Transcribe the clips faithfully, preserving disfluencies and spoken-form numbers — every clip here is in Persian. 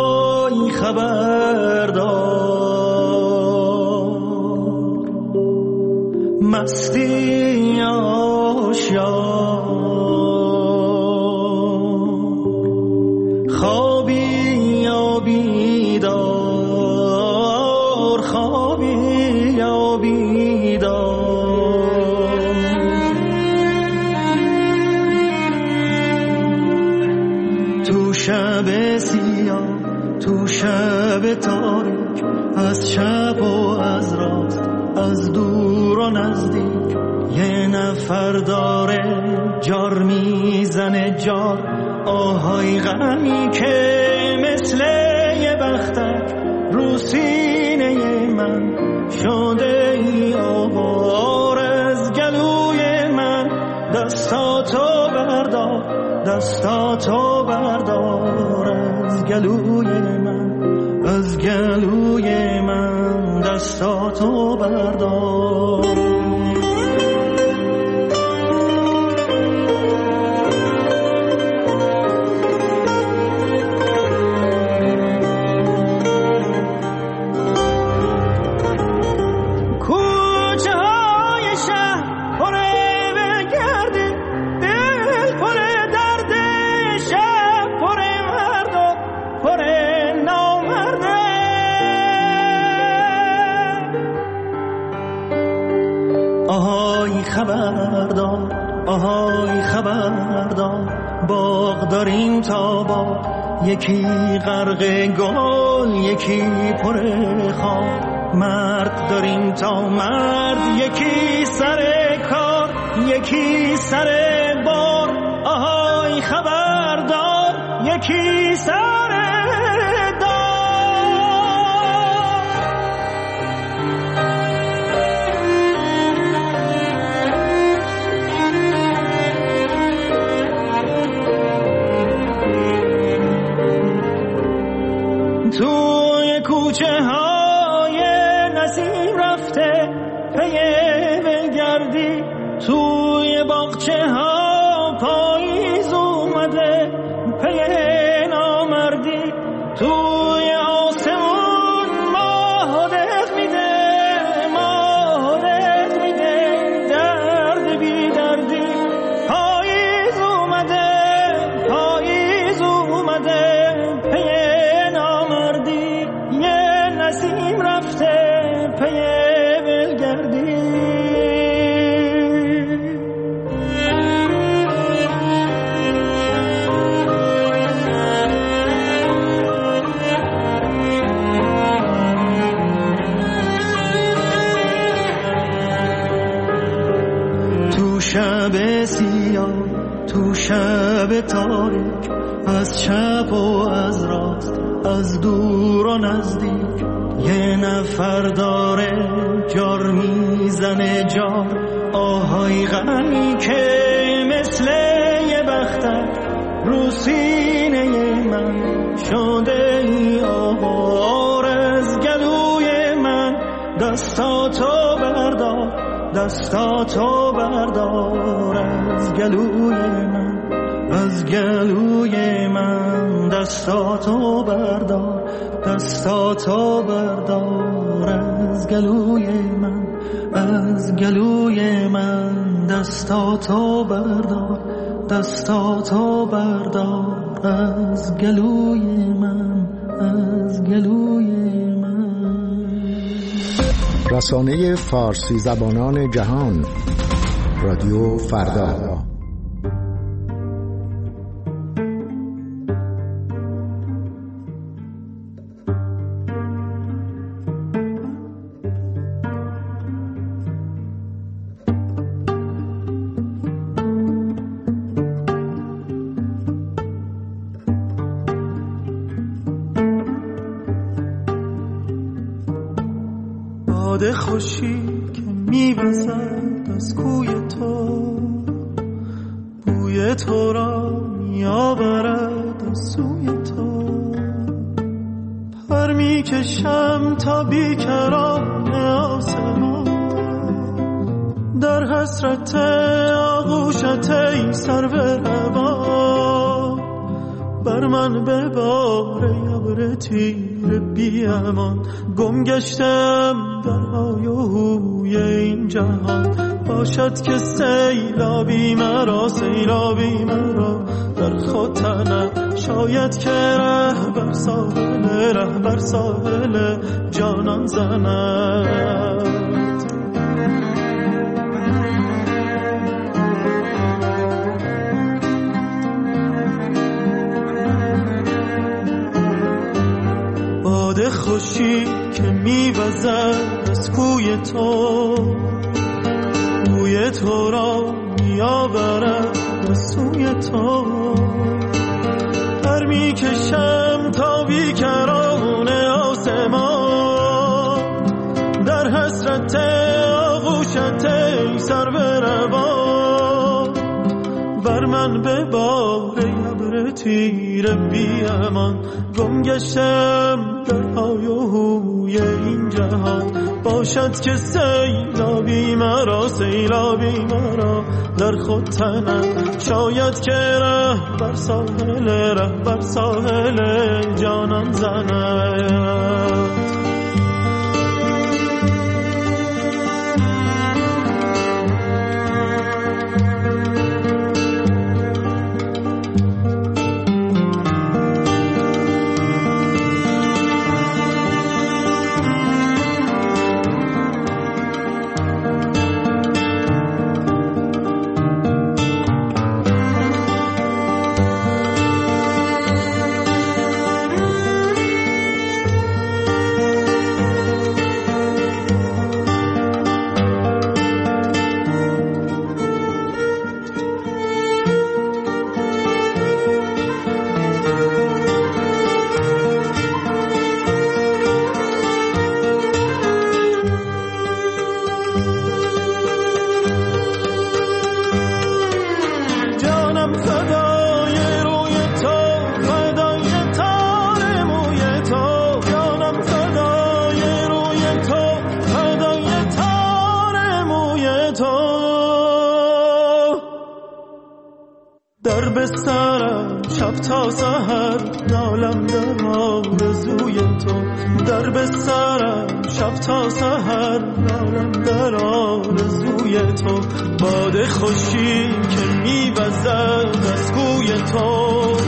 آهای خبردار مستی آشیار خوابی یا بیدار خوابی یا بیدار تو شب سیاه تو شب تاریک از شب و از راست از دور و نزدیک یه نفر داره جار میزنه جار آهای غمی که مثل یه بختک رو سینه من شده ای آوار از گلوی من دستاتو بردار دستاتو بردار از گلوی من از گلوی من دستاتو بردار خبردار آهای خبردار باغ داریم تا باغ یکی غرق گل یکی پر خار مرد داریم تا مرد یکی سر کار یکی سر بار آهای خبردار یکی سر توی کوچه های نسیم رفته پی بگردی توی باغچه ها پاییز اومده پی نامردی توی آسمون ماه دق میده ماه دق میده درد بی دردی پاییز اومده پاییز اومده پی نسیم رفته پی بلگردی تو شب سیاه تو شب تاریک از چپ و از راست از دور و نزدیک یه نفر داره جار میزنه جار آهای غمی که مثل یه بختک رو سینه من شده ای آوار از گلوی من دستاتو بردار دستاتو بردار از گلوی من از گلوی من دستاتو بردار دستاتو بردار از گلوی من از گلوی من دستاتو بردار دستاتو بردار از گلوی من از گلوی من. رسانه فارسی زبانان جهان رادیو فردا. باد خوشی که میوزد از کوی تو بوی تو را میآورد از سوی تو پر میکشم تا بیکران آسمان در حسرت آغوشت ای سرو روان بر من بباره ابر تیر بی امان. گم گشتم در های و هوی این جهان، باشد که سیلابی مرا سیلابی مرا در خود تنم. شاید که ره بر ساحل ره بر ساحل جانان زند. باد خوشی که میوزد از کوی تو، بوی تو را میآورد به سوی تو. پر میکشم تا بیکران آسمان، در حسرت آغوشت ای سرو بر من بباره ابر تیر بی امان. گم گشتم در های و هوی این جهان، باشد که سیلابی مرا سیلابی مرا در خود تنم. شاید که ره بر ساحل ره بر ساحل جانان زند. در بسترم شب تا سحر نالم در آرزوی تو. در بسترم شب تا سحر نالم در آرزوی تو. باد خوشی که میوزد از کوی تو،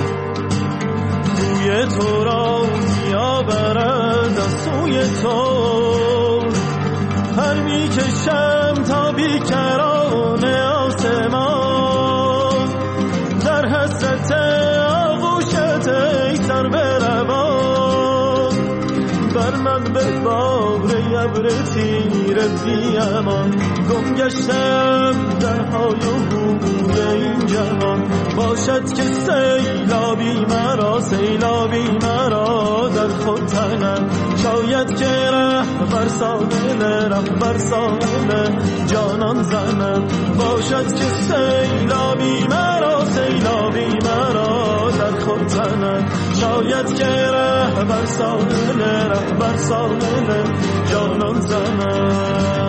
بوی تو را میآورد از سوی تو. پر میکشم تا بیکران آسمان، در حسرت آغوشت ای سر بروان. بر من بباره ابر تیر بی امان. گم گشتم در های و هوی این جهان، باشد که سیلابی مرا سیلابی مرا در خود تنم. شاید که ره بر ساحل ره بر ساحل جانان زنم. باشد که سیلابی مرا سیلابی مرا در خود تنم. شاید که ره بر ساحل ره بر ساحل جانان زنم.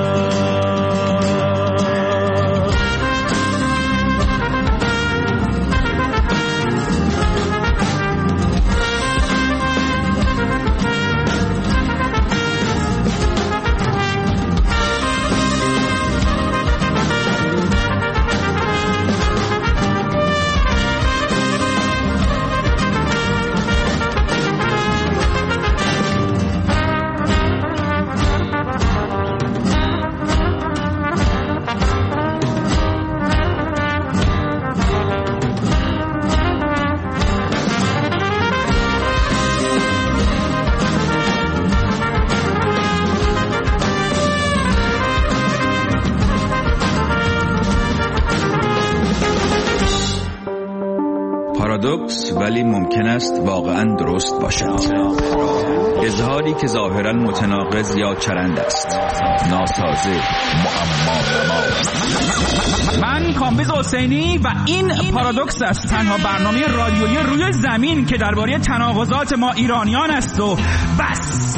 پارادوکس ولی ممکن است واقعا درست باشد. اظهاری که ظاهرا متناقض یا چرند است، ناسازه، معما نما. من کامبیز حسینی و این پارادوکس است، تنها برنامه رادیویی روی زمین که درباره تناقضات ما ایرانیان است و بس.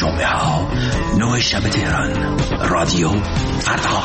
جمعه ها نه شب تهران. رادیو فردا.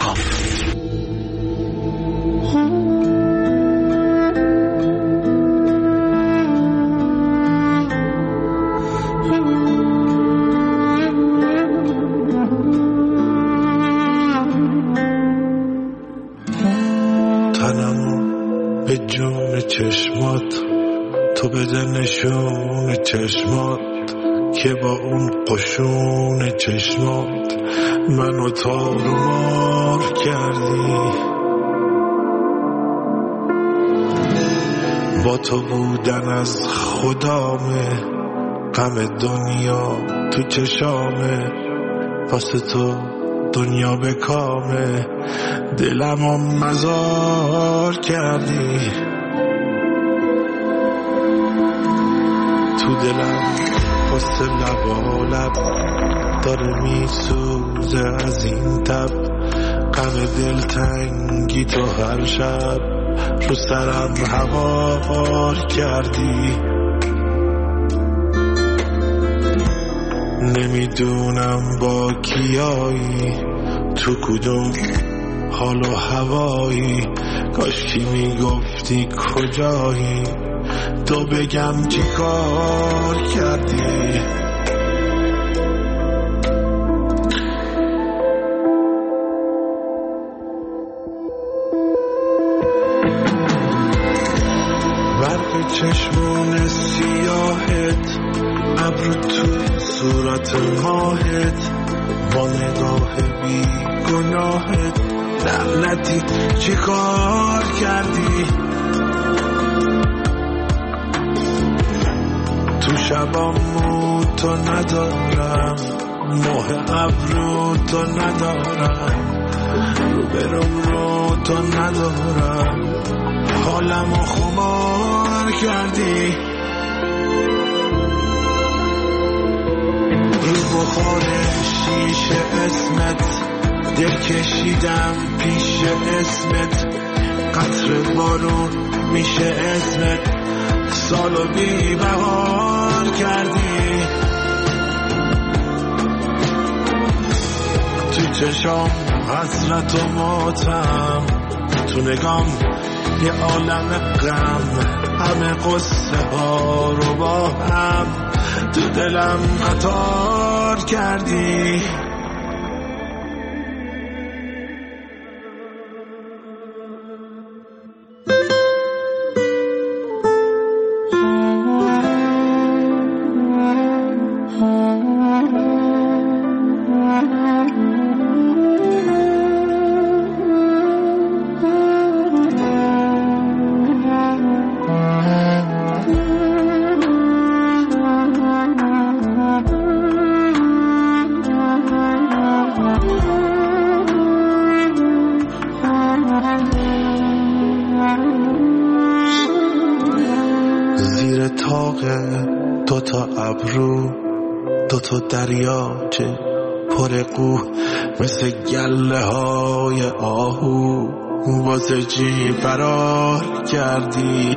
به جون چشمات تو بده نشون چشمات که با اون قشون چشمات منو تارو مار کردی. با تو بودن از خدامه، غم دنیا تو چشامه، واسه تو دنیا به کامه، دلمو مزار کردی. تو دلم واسه لبا لب داره میسوزه از این تب، غم دلتنگی تو هر شب رو سرم هوار کردی. نمیدونم با کیایی، تو کدوم حال و هوایی، کاش کی میگفتی کجایی، تو بگم چی کار کردی. برق چشمون سیاهت، ابرو تو صورت ماهت، با نگاه بی گناهت، لعنتی چی کار کردی. تو شبامو تو ندارم، ماه ابرو تو ندارم، رو برم رو تو ندارم، حالمو خمار کردی. رو بخار شیشه اسمت دل کشیدم پیش اسمت، قطر بارون میشه اسمت، سالو بی بهار کردی. تو چشام حسرت و ماتم، تو نگام یه عالم غم، همه قصه ها رو با هم تو دلم قطار کردی. دوتا ابرو دوتا دریاچه پر قو، مثل گله های آهو واسه چی فرار کردی.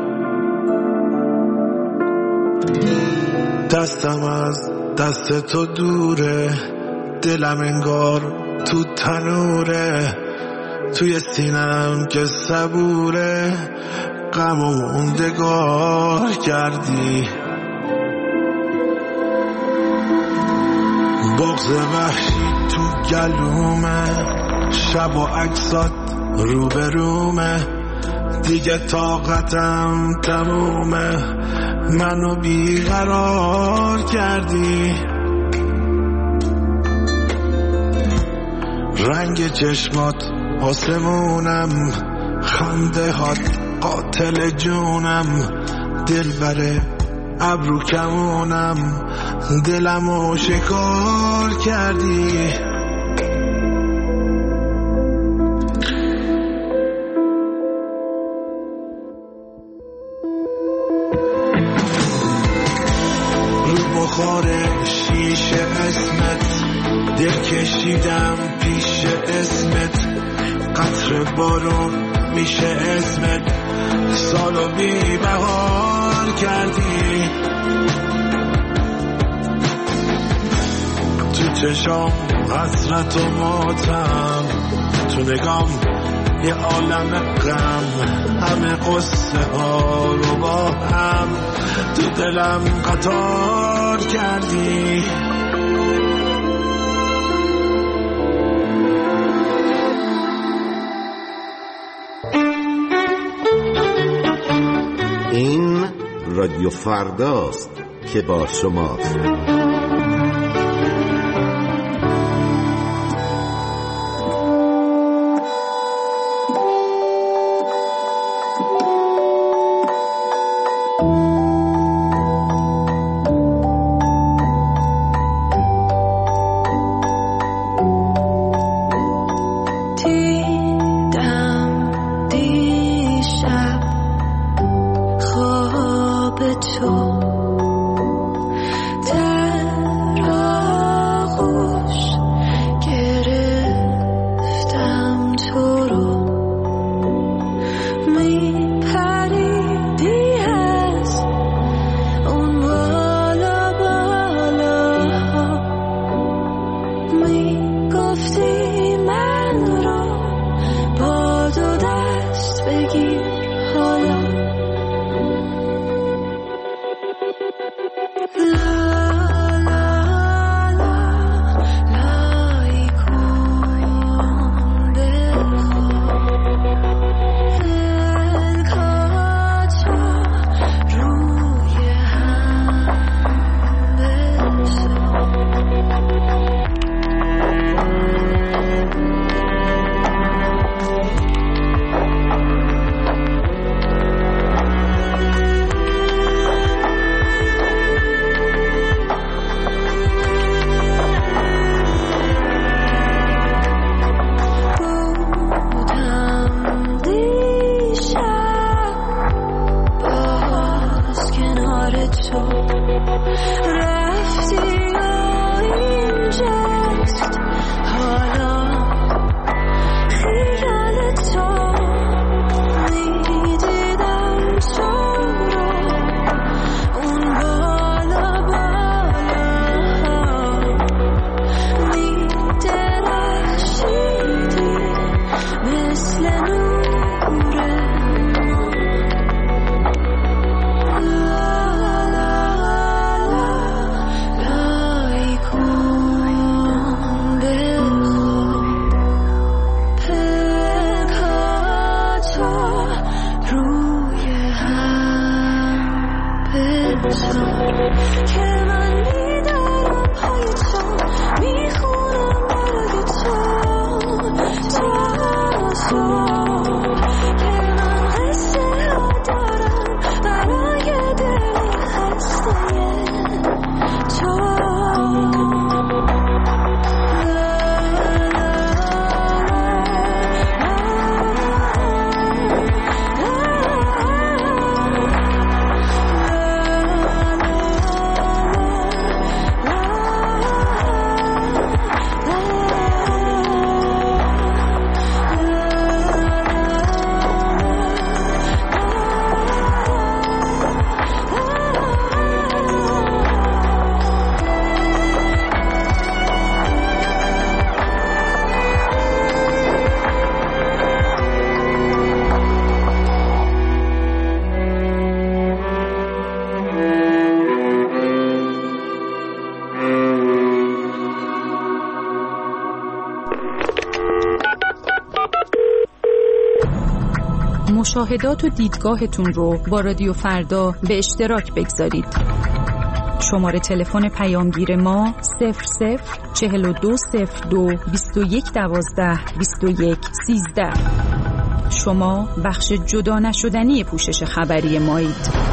دستم از دست تو دوره، دلم انگار تو تنوره، توی سینم که صبوره، غم و موندگار کردی. بغض وحشی تو گلومه، شب و عکسات روبرومه، دیگه طاقتم تمومه، منو بیقرار کردی. رنگ چشمات آسمونم، خنده هات قاتل جونم، دل بره ابرو کمونم، دلمو شکار کردی. رو بخار شیشه اسمت دل کشیدم پیش اسمت، قطر بارون میشه اسمت، سالو بی بهار کردی. چشام حسرت و ماتم، تو نگام یه عالم غم، همه قصه ها رو با هم تو دلم قطار کردی. این رادیو فرداست که با شماست. مشاهدات و دیدگاهتون رو با رادیو فردا به اشتراک بگذارید. شماره تلفن پیامگیر ما صفر صفر چهل و دو صفر دو بیست و یک دوازده بیست و یک سیزده. شما بخش جدا نشدنی پوشش خبری مایید.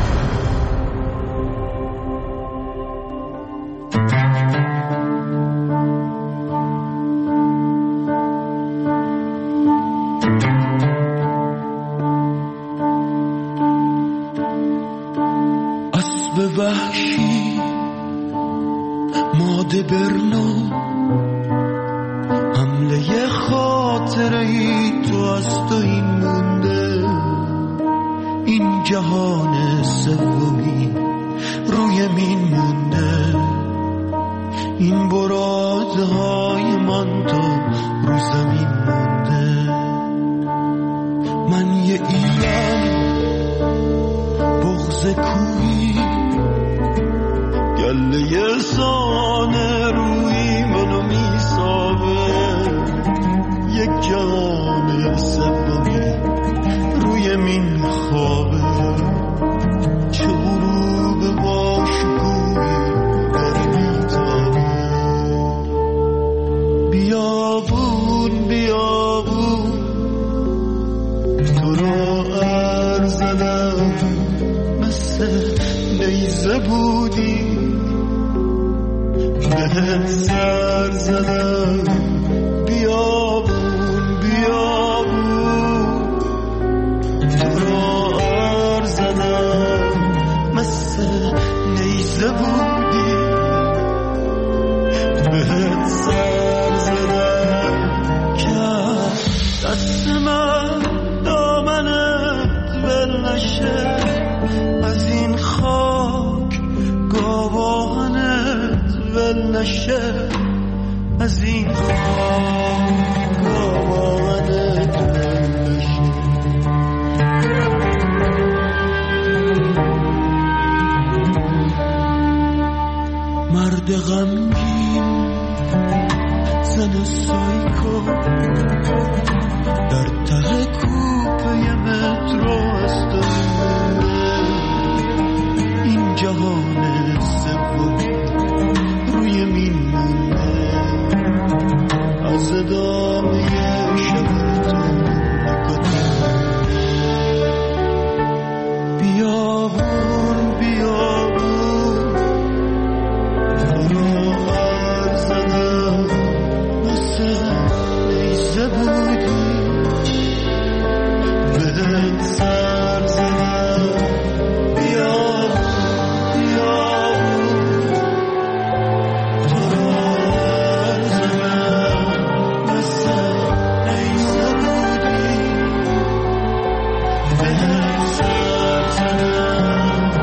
وحشی ماده برنو حمله خاطره ای تو از تو این مونده، این جهان سومی روی مین مونده، این برای آماده های من تا رو زمین مونده. من یه ایرانی بغض کوی گله سانه روی منو میسابه. یک جان سومی روی من خوابه. چه غروب با شکوهی در میتابه. بیابون بیابون تو را عرض زدم مثل نیزه بودی بهت سر زدم. بیابون بیابون تو را عرض زدم مثل نیزه بودی بهت سر زدم. که دست من دامنت ول نشه از این خاک گاوانت ول نشه از این خاک گاوانت ول نشه. مرد غمگین زن سایکو در ته کوپه مترو است. این جهان سوم روی مین مونده. از ادامه شب تو نکته. بیابون بیابون تو را عرض زدم مثل نیزه بودی بهت سر زدم. بیابون بیابون تو را عرض زدم مثل نیزه بودی بهت سر زدم.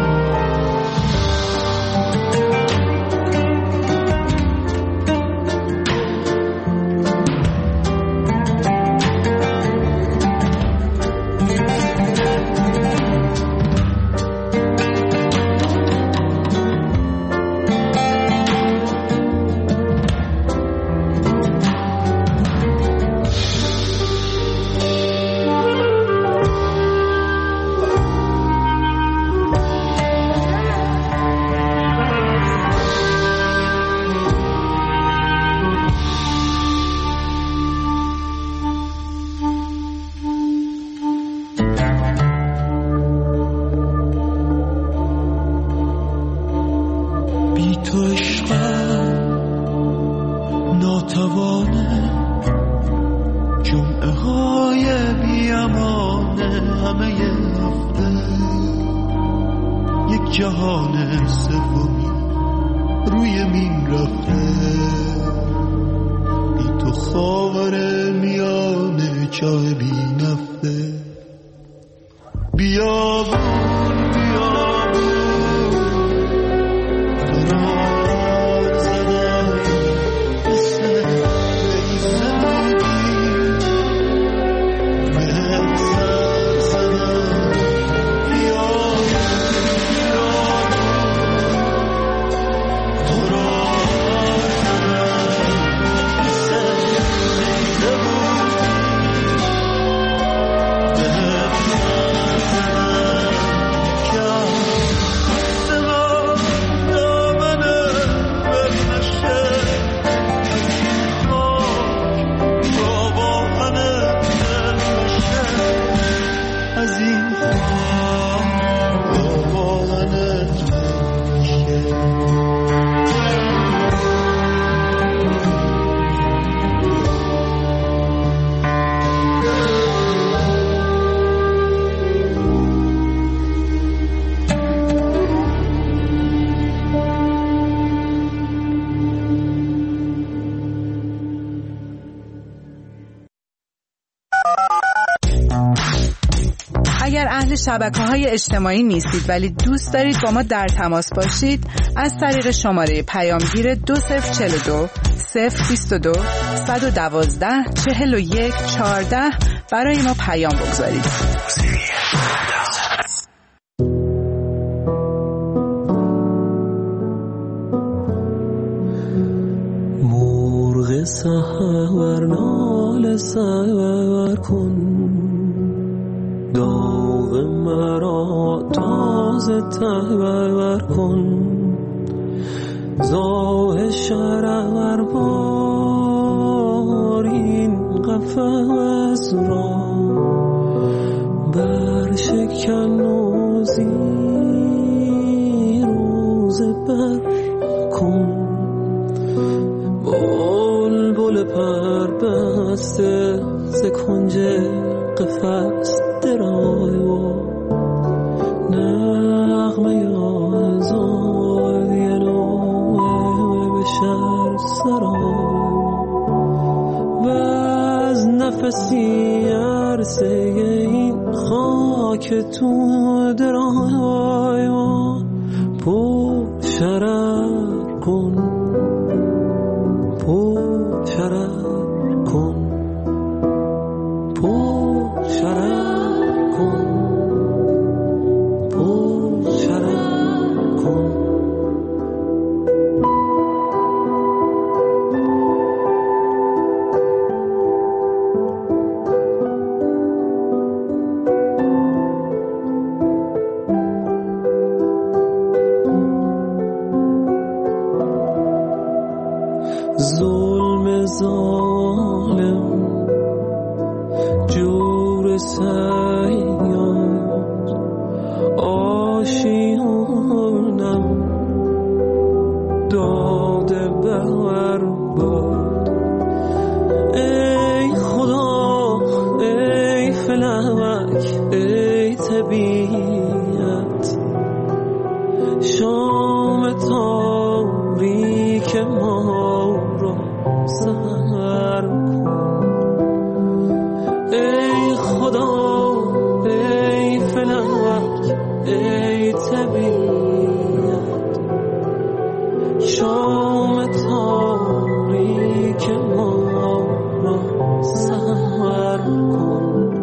بی تو عشقم ناتوانه. جمعه های بی امانه همه هفته. یک جهان سومی روی مین رفته. بی تو خاور میانه چای بی نفته. بیابون اگر اهل شبکه‌های اجتماعی نیستید ولی دوست دارید با ما در تماس باشید، از طریق شماره پیامگیر دو صفر چهل و دو صفر بیست و دو صد و دوازده چهل و یک چهارده برای ما پیام بگذارید. مرغ سحر نال سحر کن، داغ مرا تازه تبر کن، زاه شرر بار این قفس را بر شکن و زیر روز بر کن، بل بل پر بسته ز کنج قفس درای و نغمه آزادی نوع بشر سرای و از نفسی عرصه این خاک تو درای و پر شرر کن، پر شرر کن، پر شرر کن، پر شرر کن. ظلم ظالم جور سیاد آشیانم داده بر باد، ای خدا ای فلک ای طبیعت، شام تاریک ما را سحر کن، ای خدا ای فلک ای طبیعت، شام تاریک ما را سحر کن،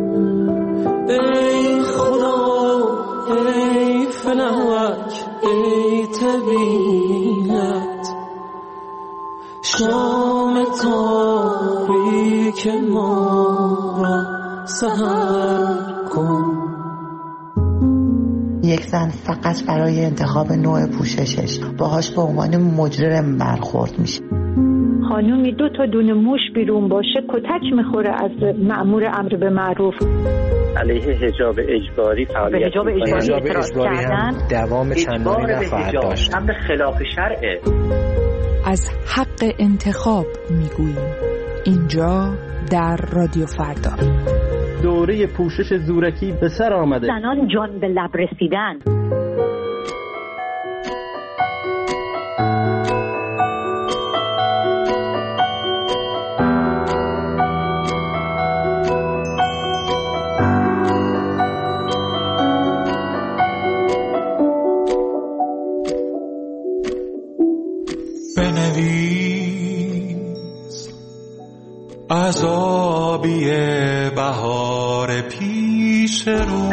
ای خدا ای فلک ای طبیعت، شام تاریک ما را سحر کن. یک زن فقط برای انتخاب نوع پوششش باهاش به عنوان مجرم برخورد میشه. خانومی دو تا دونه موش بیرون باشه کتک میخوره از مأمور امر به معروف. علیه حجاب اجباری فعالیت حجاب اجباری اعتراض کردن، دوام چندانی نخواهد داشت. امر خلاف شرعه. از حق انتخاب میگوییم اینجا در رادیو فردا. دوره پوشش زورکی به سر آمده. زنان جان به لب رسیدن. بنویس عذابی بهار پیش رو،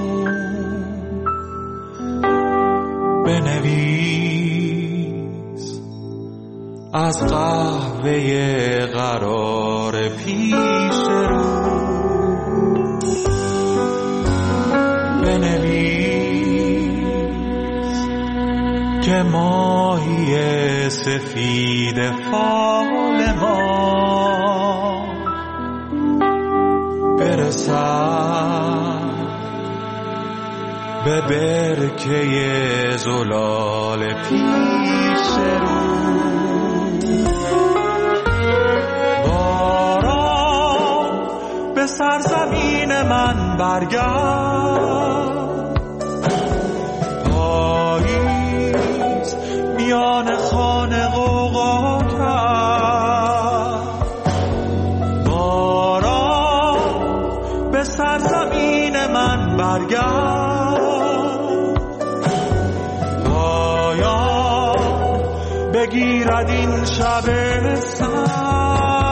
بنویس از قهوه قرار پیش رو، بنویس که ماهی سفید فال ما برسد به برکه زلال پیش رو، باران به سرزمین من برگرد، پاییز میان خانه غوغا کرد، باران به سرزمین من برگرد پایا بگیرد این شب سر.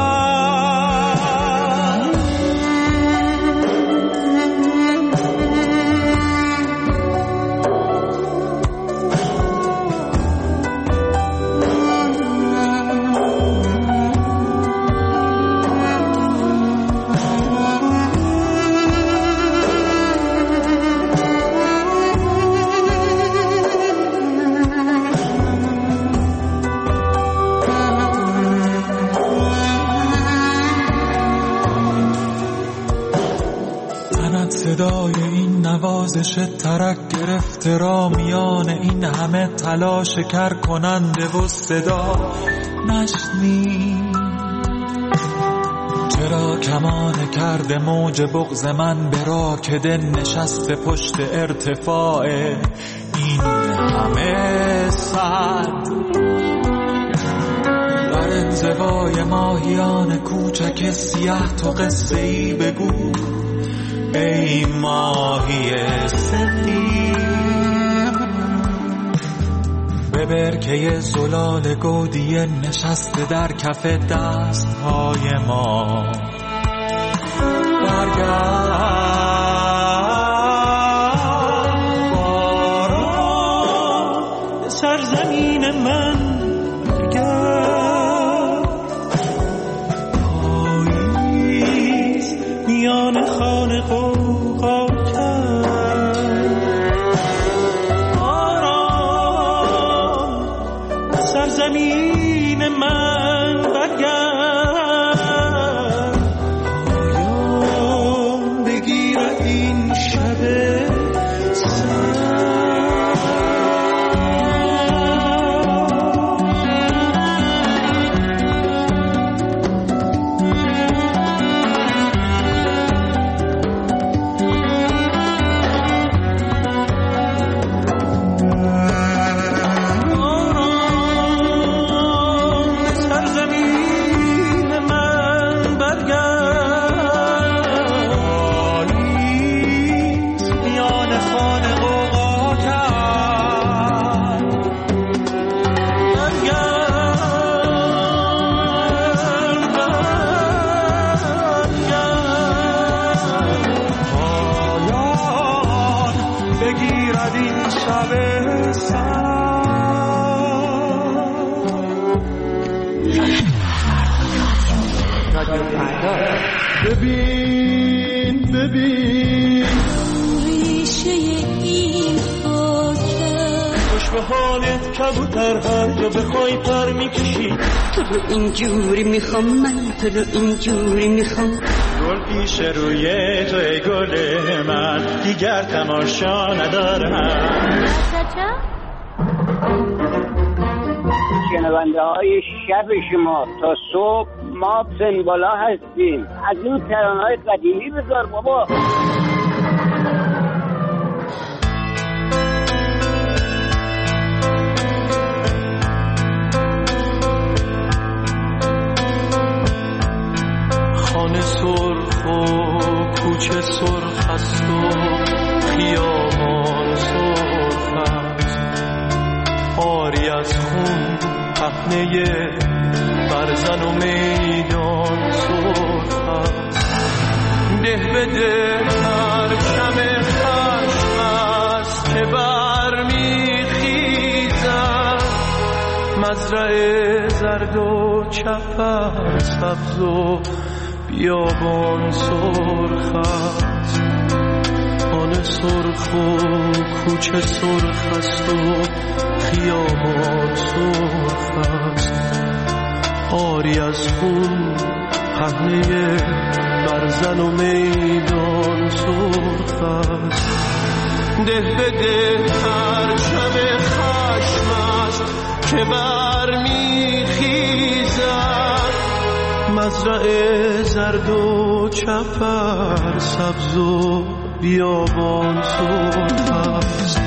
صدای این نوازش ترک گرفته را میان این همه تلاش کر کننده و صدا نشنی. چرا کمان کرده موج بغض من به راکده نشسته پشت ارتفاع این همه صد؟ بر انزوای ماهیان کوچک سیاه تو قصه ای بگو ای ماهی سفید. به برکه زلال گودیه نشسته در کف دستهای ما برگرد باران سرزمین من برگرد. پاییز میان خانه قوقا کرد باران سرزمین من برگرد پایان بگیرد این شب ببین ببین ریشه این خاکه خوش به حالت کبوتر هر جا بخوای پر میکشی. تو رو اینجوری میخوام من تو رو اینجوری میخوام. گل پیش روی تو ای گل من دیگر تماشا ندارم. شنونده های شب شما تا صبح ما سنبالا هستیم. از این ترانه‌های قدیمی بذار بابا. خانه سرخ و کوچه سرخ است و خیابان سرخ است. آری از خون پهنه برزن و میدان سرخ است. ده به ده پرچم خشم است که برمیخیزد. مزرعه زرد و چپر سبز و بیابان سرخ است. خانه سرخ و کوچه سرخ است و خیابان سرخ است. آری از خون پهنه برزن و میدان سرخ است. ده به ده پرچم خشم است که برمیخیزد. مزرعه زرد و چپر سبز و بیابان سرخ است.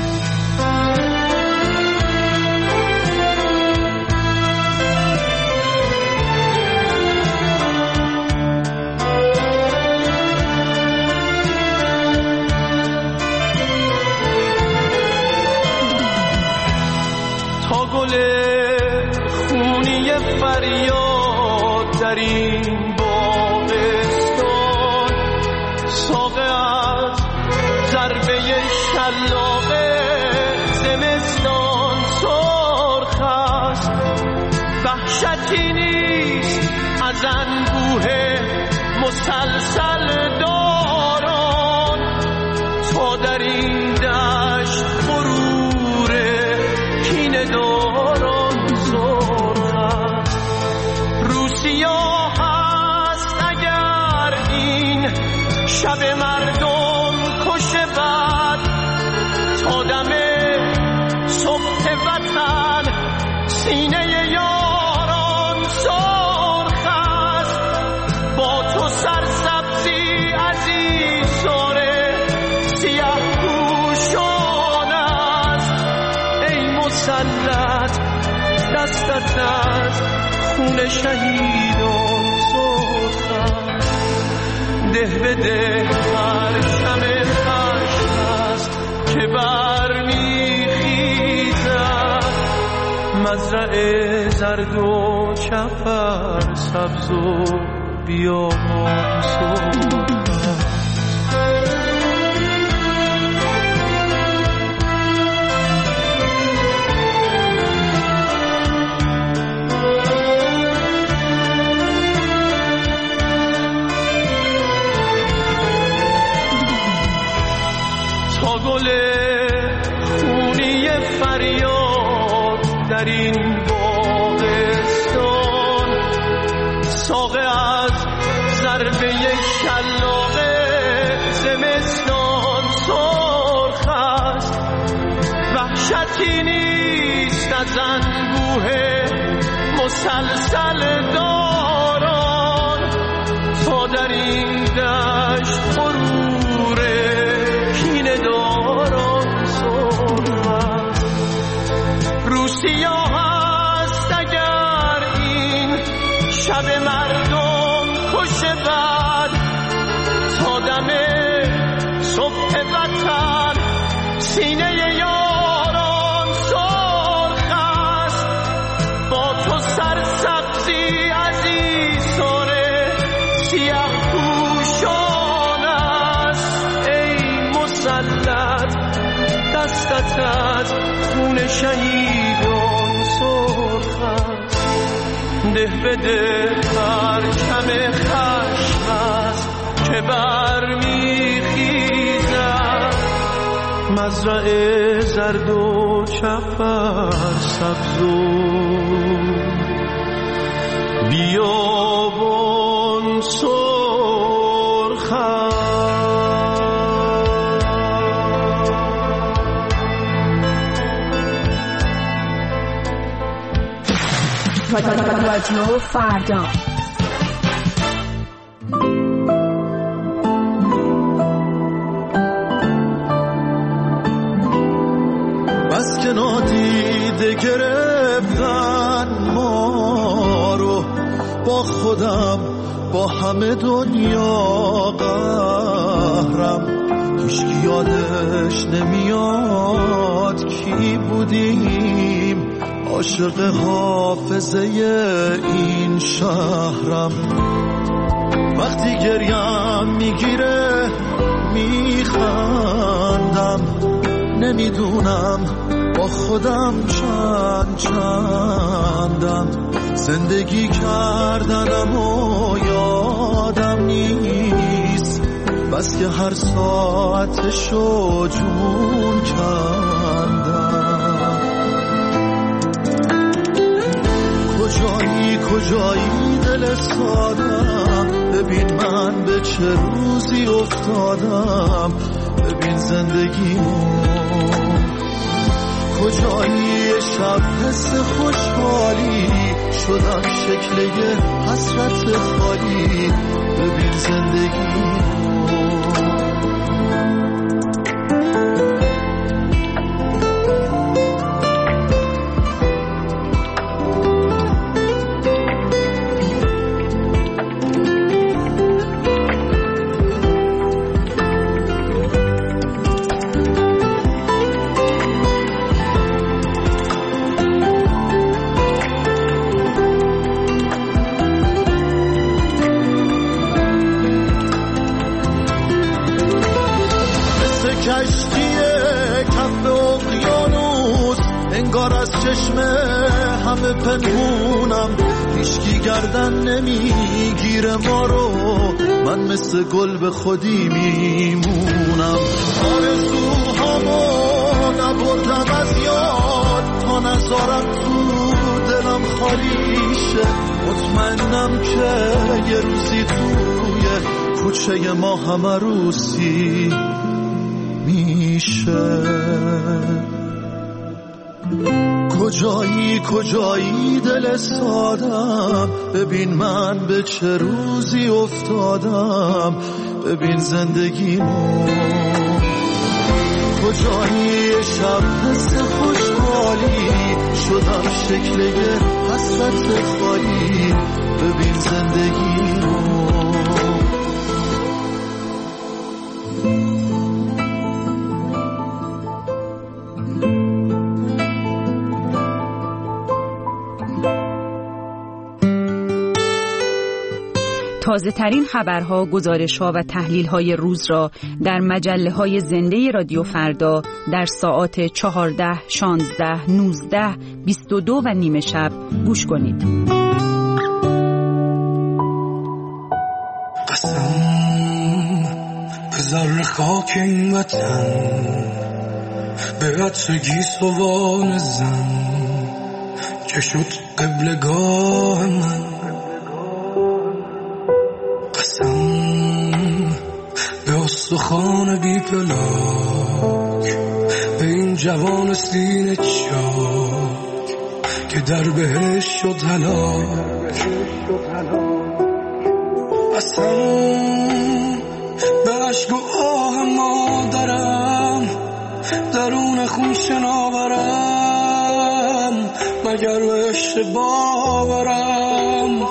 فریاد در این باغستان، ساقه از ضربه شلاقه زمستان سرخ است. وحشتی نیست از انبوه مسلسل داران، تا در این دشت غرور کینه داران سرخ است. روسیا هست اگر این شب مردم کشه بد، تا دم صبح وطن سینه یاران سرخ است. با تو سرسبزی عزیزاره سیاه پوشان است. ای مسلط دستت از خون شهیدان سرخ است. ده به ده پرچم خشم است که برمیخیزد. مزرعه زرد و چپر سبز و بیابان سرخ است. تا گل خونی فریاد در این باغستان، ساقه از ضربه شلاقه زمستان سرخ است. وحشتی نیست از انبوه مسلسل داران، تا در این دشت غرور کینه داران سرخ است. روسیا هست اگر این شب مردم کشه بد، تا دم صبح وطن سینه یاران سرخ است. با تو سرسبزی عزیزاره سیاه پوشان است. ای مسلط دستت از خون شهیدان سرخ است. ده به ده پرچم خشم است که برمیخیزد. مزرعه زرد و چپر سبز و بیابان سرخ است. رادیو فردا. بس که نادیده گرفتن ما رو، با خودم با همه دنیا قهرم. هیچکی یادش نمیاد کی بودیم، عاشق حافظه این شهرم. وقتی گریم میگیره میخندم، نمیدونم با خودم چند چندم. زندگی کردنم و یادم نیست، بس که هر ساعتشو جون کندم. کجایی کجایی دل سادم، ببین من به چه روزی افتادم. ببین زندگیمو کجایی شب حس خوشحالی شدم شکل یه حسرت خالی. ببین زندگیمو چشم همه پنهونم، هیچکی گردن نمیگیره ما رو، من مثل گل به خودی میمونم. آرزوهامو نبردم از یاد تا نذارم تو دلم خالی شه، مطمئنم که یه روزی توی کوچه ما همه روزی میشه. کجایی کجایی دل سادم، ببین من به چه روزی افتادم، ببین زندگیمو. کجایی شب حس خوشحالی شدم شکل یه حسرت خالی، ببین زندگیمو. تازه ترین خبرها، گزارش‌ها و تحلیل‌های روز را در مجله‌های زنده رادیو فردا در ساعات چهارده، شانزده، نوزده، بیست و دو و نیمه شب گوش کنید. قسم به ذره خاک این وطن، به عطر گیسوان زن که شد قبلگاه من. به استخوان بی پلاک، به این جوان سینه چاک که در بهش شد هلاک. اصلا به عشق و آه مادرم درون خون شناورم، مگر به عشق باورم.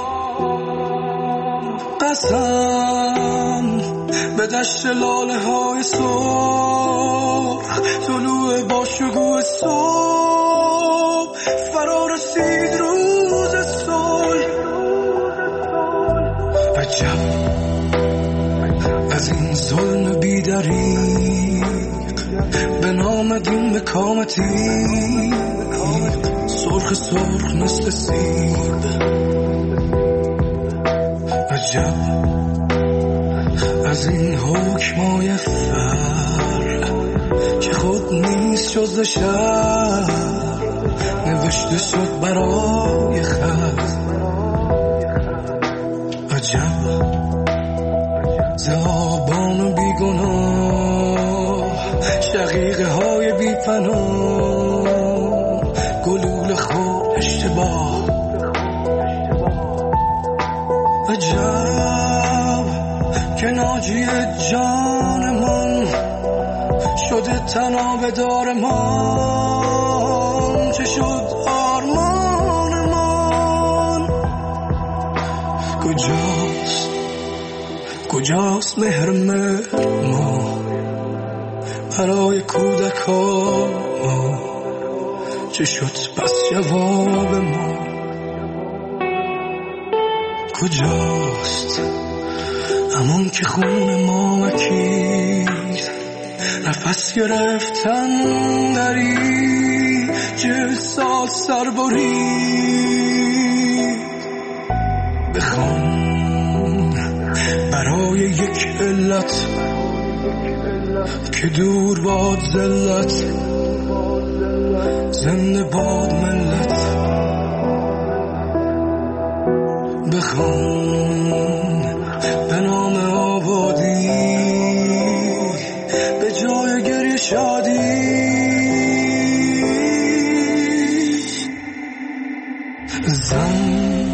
قسم به دشت لاله های سرخ، طلوع با شکوه صبح، فرا رسید روز صلح. عجب از این ظلم بی‌دریغ، به نام دین به کام تیغ، سرخ سرخ مثل سیب. عجب از این حکمای فر که خود نیست جز شر، نوشته شد برای خر. عجب ز آبان بیگناه، شقیقه های بی پناه، گلوله خود اشتباه. عجب که ناجی جانمان شده تنابدار من، چه شد آرمان من. کجاست کجاست مهر مهر ما برای کودکان ما، چه شد پس جواب ما. کجاست همون که خون ما مکید، نفس گرفتن دری جه سال سر برید. بخوان برای یک علت که دور باد ذلت، زنده باد ملت. بخوان به نام آبادی، به جای گریه شادی. زن،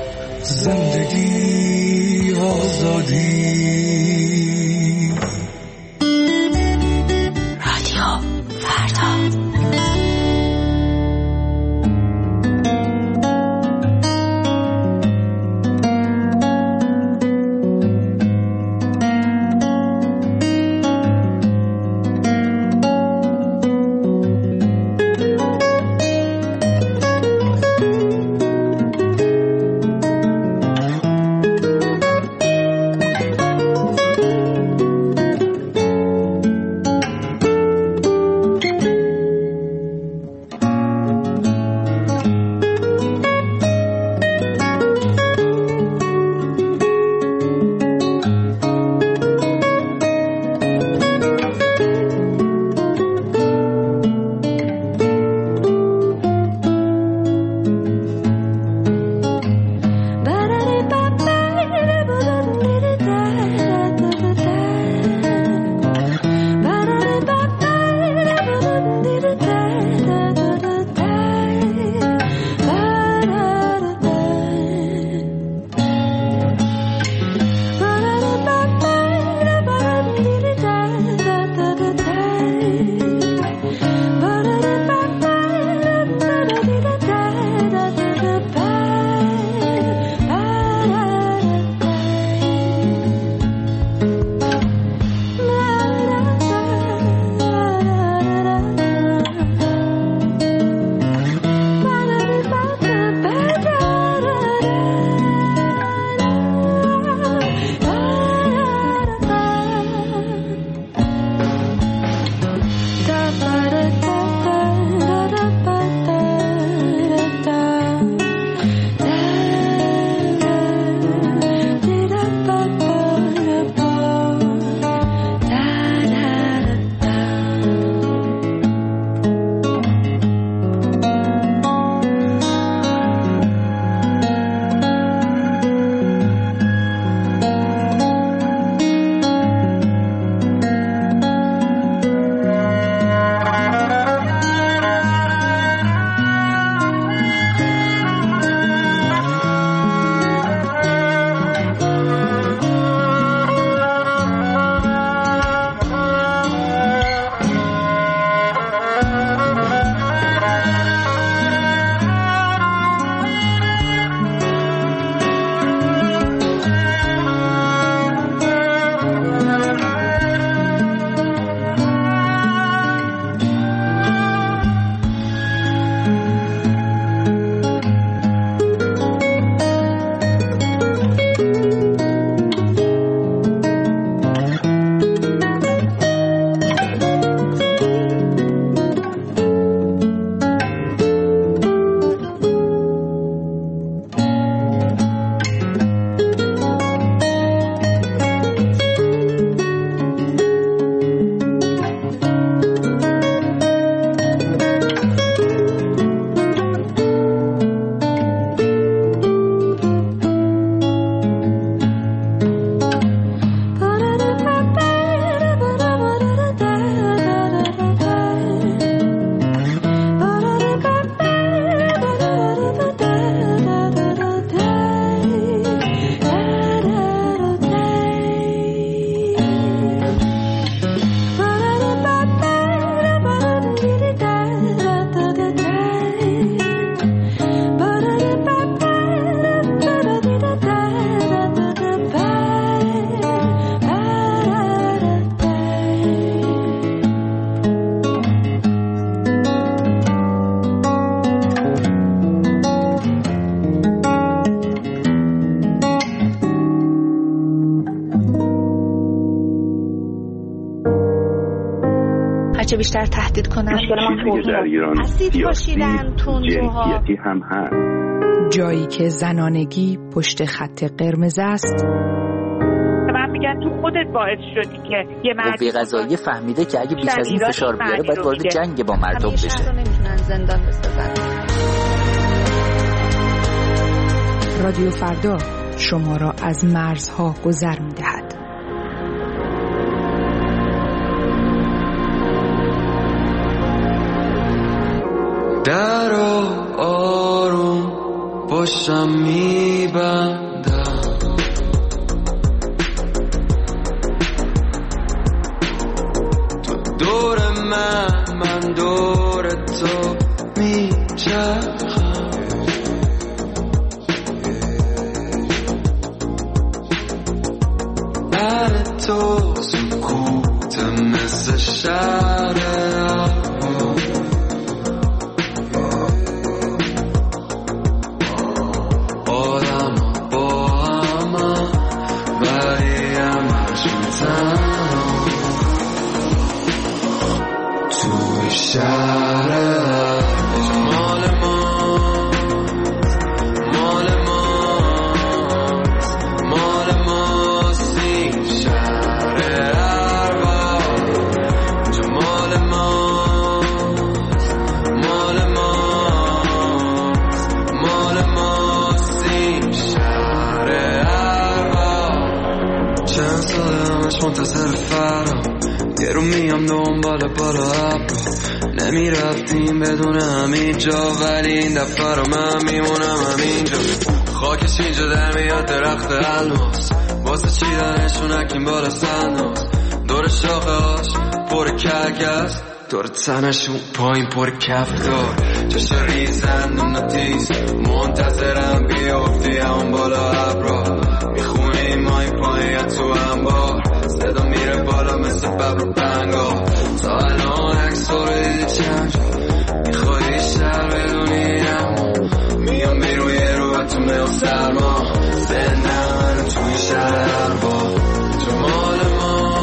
زندگی، آزادی. رادیو فردا. بچه بیشتر تهدید کنن. مشکل ما در ایران سیاسی جنسیتی هم هست. جایی که زنانگی پشت خط قرمز است. من میگن تو خودت باعث شدی که یه مرد قوه قضاییه فهمیده که اگه بیش از این فشار بیاره باید وارد جنگ با مردم بشه. همیشه نمیتونن زندان بسازن. رادیو فردا شما را از مرزها گذر می‌دهد. در آروم باشم میبندم، تو دور من من دور تو میچرخم، بر تو سکوت مثل شهر منتظر فرا یه رو میام دنبال بالا ابرا، نمیرفتیم بدون همین جا ولی این دفعه رو من میمونم همینجا. خاکش اینجا در میاد درخت الماس، واسه چیدنشون اکیم بالا سنداز، دور شاخه هاش پر کرگس، دور تنشون پایین پر کفتار، چشا ریزن و نتیز منتظرم بیافتی همون بالا ابرا، میخونیم مای پایین تو انبار، صدا میره بالا مثل ببر و بنگا، تا الان عکس رو دیدی چند جا، میخوایی شهر بدونی اما میام بیرون یه رو و تو میل سرما، زنده من توی شهر اربا، تو مال ما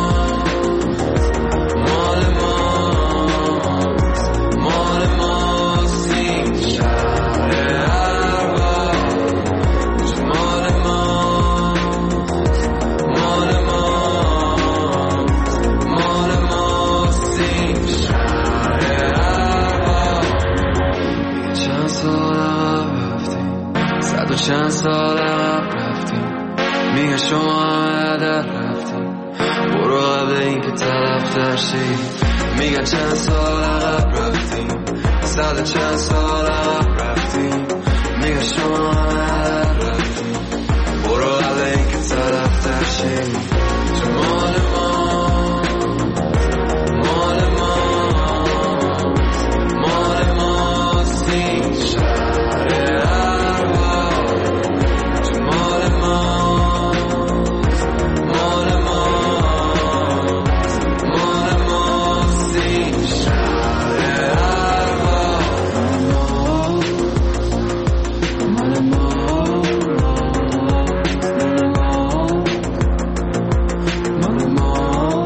مال ما مال ما سین شهر اربا، تو مال ما مال ما مال ما سین شهر اربا. چند سال عقب رفتیم، صد و چند سال عقب رفتیم، میگه شما همه در رفتیم، برو قبل این که طرف درشی، میگه چند سال عقب رفتیم، صد و چند سال عقب رفتیم، میگه شما همه در رفتیم، برو قبل این که طرف درشی، تو مال ما مال ما مال ما سین شهر اربا، تو مال ما مال ما مال ما سین شهر اربا، مال ما مال ما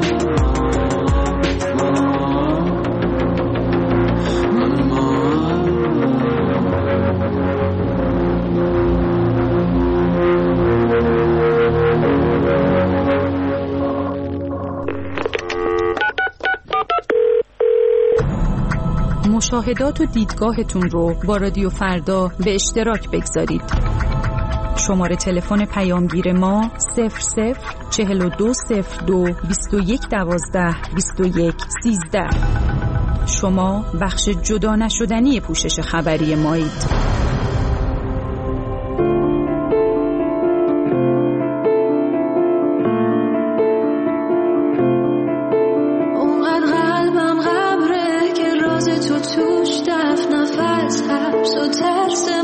مشاهدات و دیدگاهتون رو با رادیو فردا به اشتراک بگذارید. شماره تلفن پیامگیر ما صفر صفر چهل و دو صفر دو بیست و یک دوازده بیست و یک سیزده. شما بخش جدا نشدنی پوشش خبری مایید. توش دفت نفس حبس و ترس